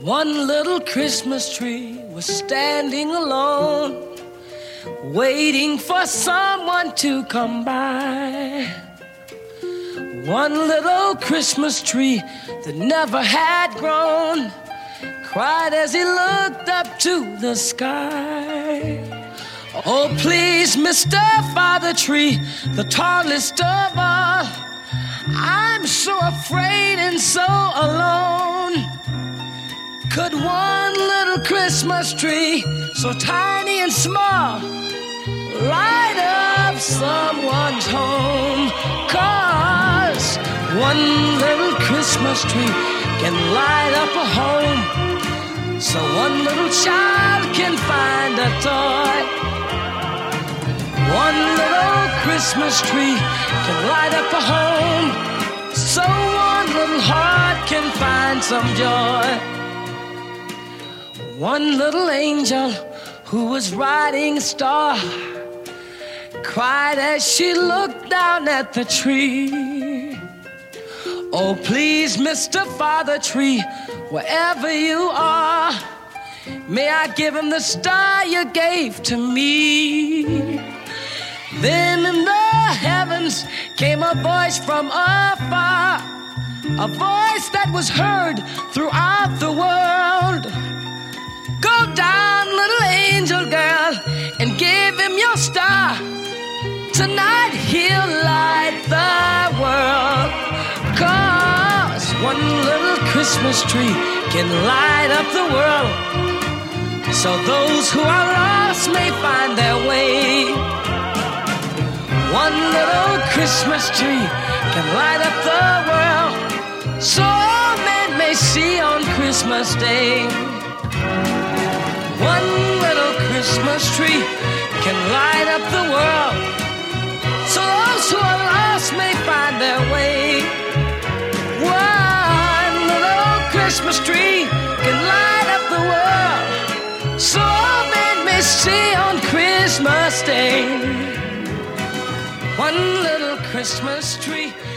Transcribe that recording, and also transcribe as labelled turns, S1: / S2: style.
S1: One little Christmas tree was standing alone, waiting for someone to come by. One little Christmas tree that never had grown cried as he looked up to the sky. Oh, please, Mr. Father Tree, the tallest of all, I'm so afraid and so alone. Could one little Christmas tree, so tiny and small, light up someone's home? 'Cause one little Christmas tree can light up a home, so one little child can find a toy. One little Christmas tree can light up a home, so one little heart can find some joy. One little angel who was riding a star cried as she looked down at the tree. Oh, please, Mr. Father Tree, wherever you are, may I give him the star you gave to me. Then in the heavens came a voice from afar, a voice that was heard throughout the world. Go down, little angel girl, and give him your star. Tonight he'll light the world. 'Cause one little Christmas tree can light up the world, so those who are lost may find their way. One little Christmas tree can light up the world, so all men may see on Christmas Day. One little Christmas tree can light up the world, so those who are lost may find their way. One little Christmas tree can light up the world, so all men may see on Christmas Day. One little Christmas tree